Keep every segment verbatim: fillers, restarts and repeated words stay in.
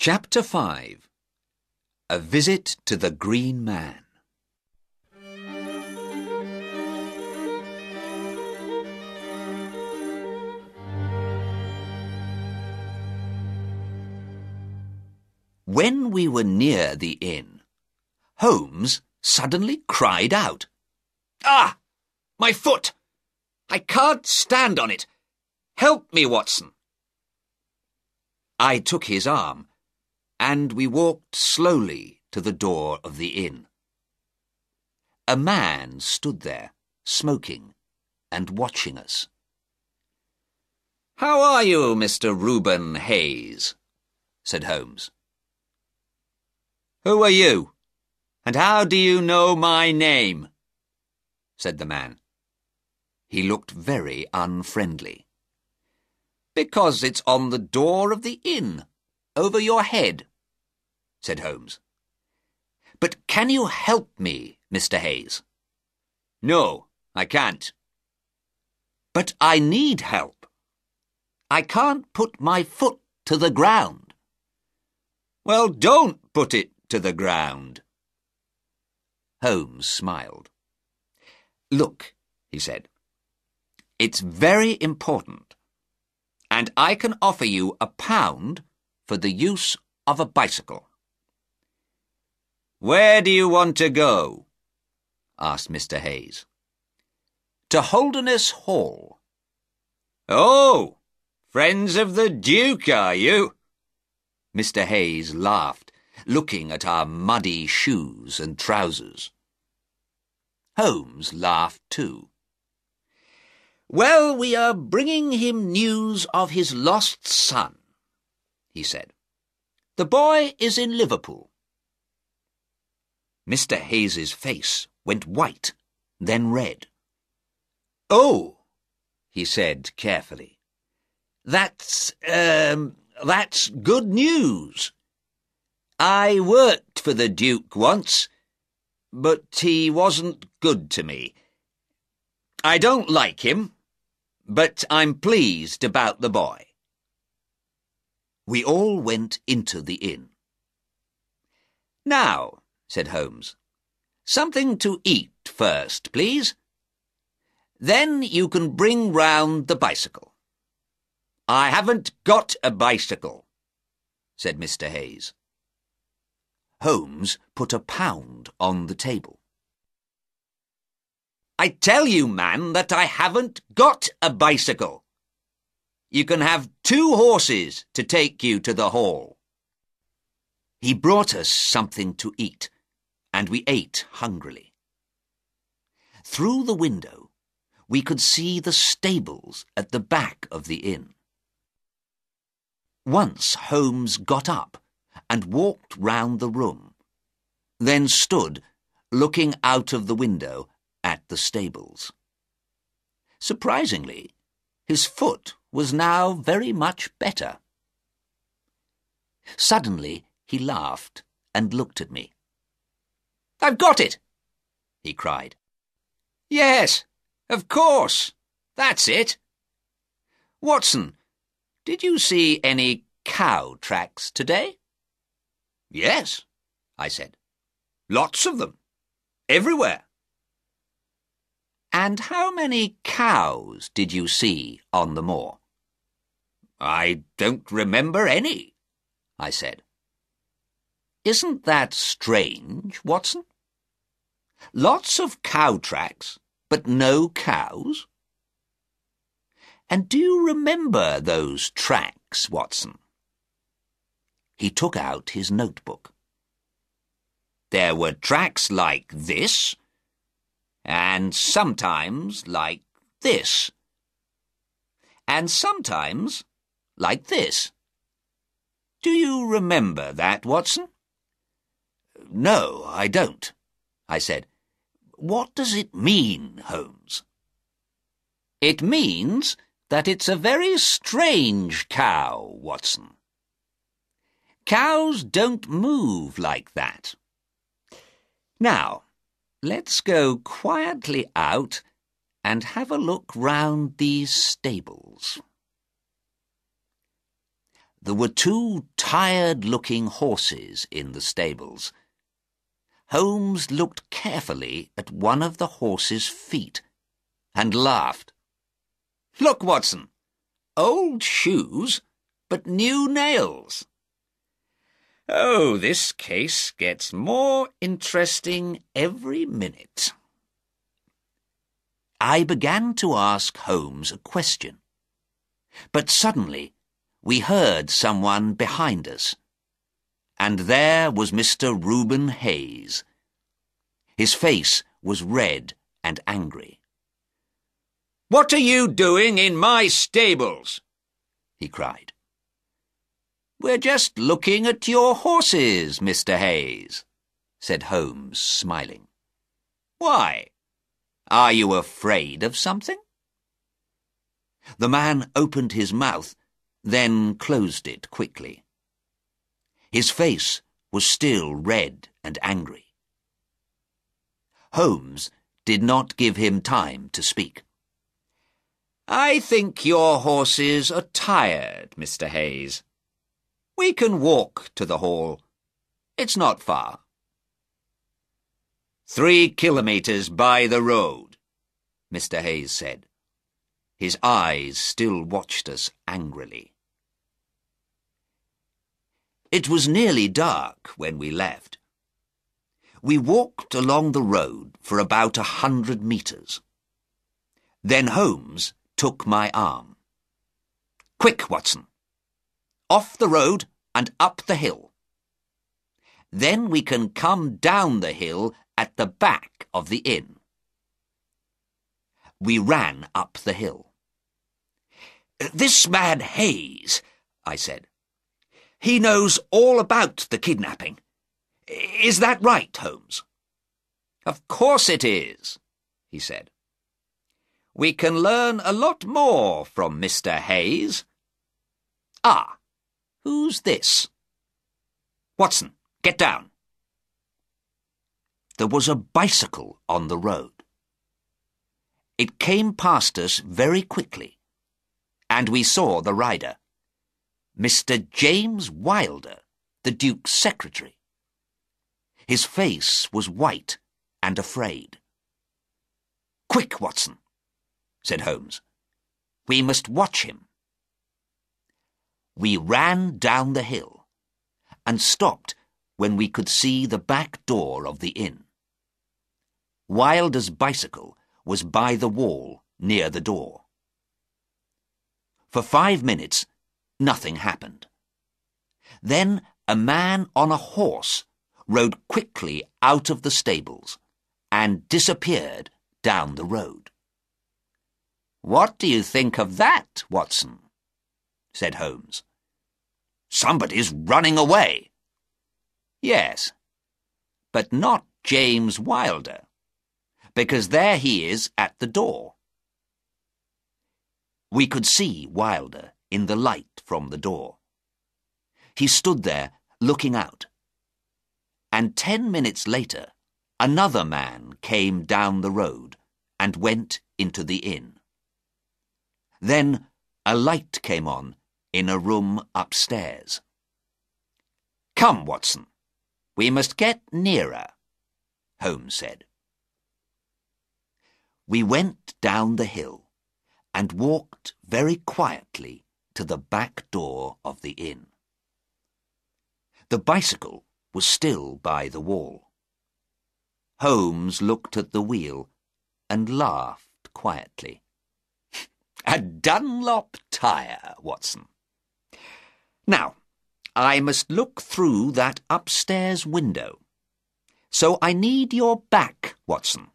Chapter five. A Visit to the Green Man. When we were near the inn, Holmes suddenly cried out, "Ah! My foot! I can't stand on it! Help me, Watson!" I took his arm, and we walked slowly to the door of the inn. A man stood there, smoking and watching us. "How are you, Mister Reuben Hayes?" said Holmes. "Who are you, and how do you know my name?" said the man. He looked very unfriendly. "Because it's on the door of the inn, over your head," said Holmes. "But can you help me, Mister Hayes?" "No, I can't." "But I need help. I can't put my foot to the ground." "Well, don't put it to the ground." Holmes smiled. "Look," he said, "it's very important, and I can offer you a pound for the use of a bicycle." "Where do you want to go?" asked Mister Hayes. "To Holderness Hall." "Oh, friends of the Duke, are you?" Mister Hayes laughed, looking at our muddy shoes and trousers. Holmes laughed too. "Well, we are bringing him news of his lost son," he said. "The boy is in Liverpool." Mister Hayes's face went white, then red. "Oh," he said carefully. That's, um, that's good news. I worked for the Duke once, but he wasn't good to me. I don't like him, but I'm pleased about the boy." We all went into the inn. "Now," said Holmes, "something to eat first, please. Then you can bring round the bicycle." "I haven't got a bicycle," said Mister Hayes. Holmes put a pound on the table. "I tell you, man, that I haven't got a bicycle. You can have two horses to take you to the hall." He brought us something to eat, and we ate hungrily. Through the window, we could see the stables at the back of the inn. Once Holmes got up and walked round the room, then stood looking out of the window at the stables. Surprisingly, his foot was now very much better. Suddenly he laughed and looked at me. "I've got it!" he cried. "Yes, of course, that's it. Watson, did you see any cow tracks today?" "Yes," I said. "Lots of them. Everywhere." "And how many cows did you see on the moor?" "I don't remember any," I said. "Isn't that strange, Watson? Lots of cow tracks, but no cows? And do you remember those tracks, Watson?" He took out his notebook. "There were tracks like this, and sometimes like this, and sometimes like this. Do you remember that, Watson?" "No, I don't," I said. "What does it mean, Holmes?" "It means that it's a very strange cow, Watson. Cows don't move like that. Now, let's go quietly out and have a look round these stables." There were two tired-looking horses in the stables. Holmes looked carefully at one of the horse's feet and laughed. "Look, Watson, old shoes, but new nails." "Oh, this case gets more interesting every minute." I began to ask Holmes a question, but suddenly we heard someone behind us, and there was Mister Reuben Hayes. His face was red and angry. "What are you doing in my stables?" he cried. "We're just looking at your horses, Mister Hayes," said Holmes, smiling. "Why? Are you afraid of something?" The man opened his mouth, then closed it quickly. His face was still red and angry. Holmes did not give him time to speak. "I think your horses are tired, Mister Hayes. We can walk to the hall. It's not far." "Three kilometres by the road," Mister Hayes said. His eyes still watched us angrily. It was nearly dark when we left. We walked along the road for about a hundred metres. Then Holmes took my arm. "Quick, Watson. Off the road and up the hill. Then we can come down the hill at the back of the inn." We ran up the hill. "This man Hayes," I said. "He knows all about the kidnapping. Is that right, Holmes?" "Of course it is," he said. "We can learn a lot more from Mister Hayes. Ah, who's this? Watson, get down." There was a bicycle on the road. It came past us very quickly, and we saw the rider, Mister James Wilder, the Duke's secretary. His face was white and afraid. "Quick, Watson," said Holmes. "We must watch him." We ran down the hill and stopped when we could see the back door of the inn. Wilder's bicycle was by the wall near the door. For five minutes, nothing happened. Then a man on a horse rode quickly out of the stables and disappeared down the road. "What do you think of that, Watson?" said Holmes. "Somebody's running away." "Yes, but not James Wilder, because there he is at the door." We could see Wilder in the light from the door. He stood there looking out, and ten minutes later another man came down the road and went into the inn. Then a light came on in a room upstairs. "Come, Watson, we must get nearer," Holmes said. We went down the hill and walked very quietly to the back door of the inn. The bicycle was still by the wall. Holmes looked at the wheel and laughed quietly. "A Dunlop tyre, Watson. Now, I must look through that upstairs window, so I need your back, Watson."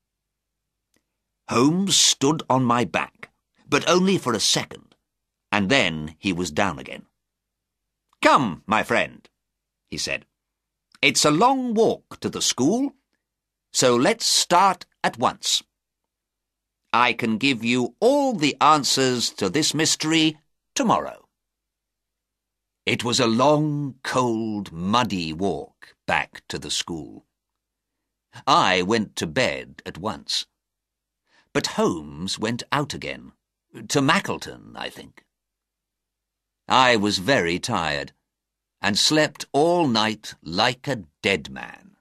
Holmes stood on my back, but only for a second, and then he was down again. "Come, my friend," he said. "It's a long walk to the school, so let's start at once. I can give you all the answers to this mystery tomorrow." It was a long, cold, muddy walk back to the school. I went to bed at once, but Holmes went out again, to Mackleton, I think. I was very tired, and slept all night like a dead man.